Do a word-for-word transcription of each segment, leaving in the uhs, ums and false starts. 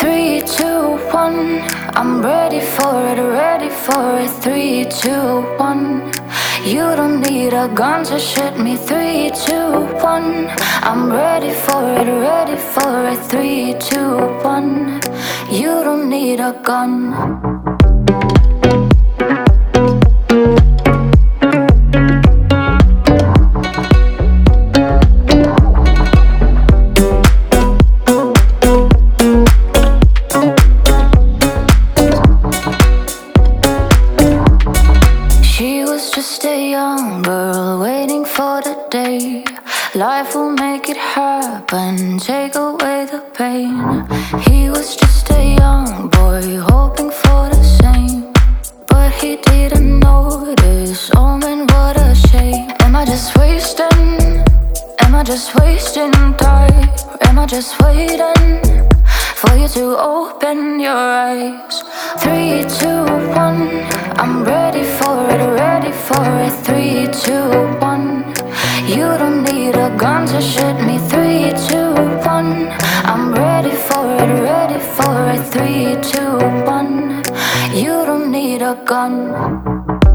Three, two, one. I'm ready for it, ready for it. Three, two, one. You don't need a gun to shoot me. Three, two, one. I'm ready for it, ready for it. Three, two, one. You don't need a gun. Just a young girl waiting for the day life will make it happen, take away the pain. He was just a young boy hoping for the same, but he didn't notice. Oh man, what a shame. Am I just wasting? Am I just wasting time? Am I just waiting for you to open your eyes? Three, two, one. I'm ready for it, ready for it. Three, two, one. You don't need a gun to shoot me. Three, two, one. I'm ready for it, ready for it. Three, two, one. You don't need a gun.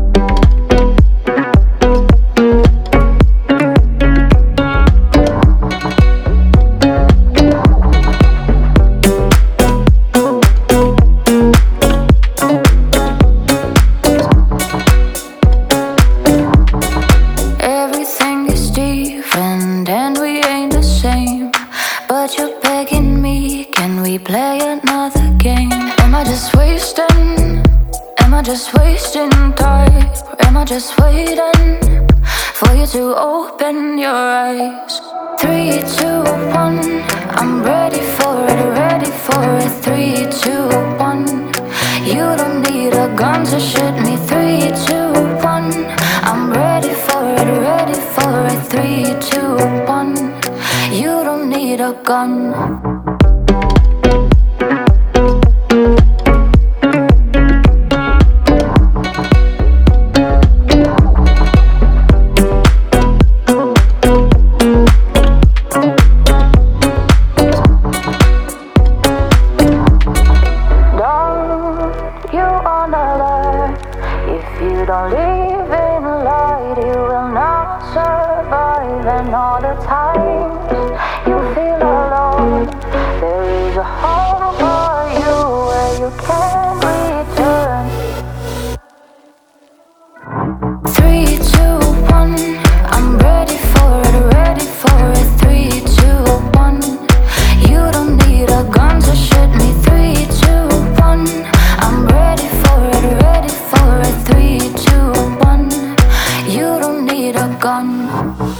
And we ain't the same, but you're begging me, can we play another game? Am I just wasting? Am I just wasting time? Am I just waiting for you to open your eyes? Three, two, one. I'm ready for it, ready for it. Three, two, one. You don't need a gun to shoot me. Three, two, one. I'm ready for it, ready for it. Three, two, one. You don't need a gun. If you don't live in light, you will not survive. And all the times you feel alone, there is a home for you where you can return. Three, two, one. I'm ready for it, ready for it. Three, two, one. You don't need a gun to shoot me. Three, two, one. I'm ready for it, ready for it. Three, two, one. You don't need a gun.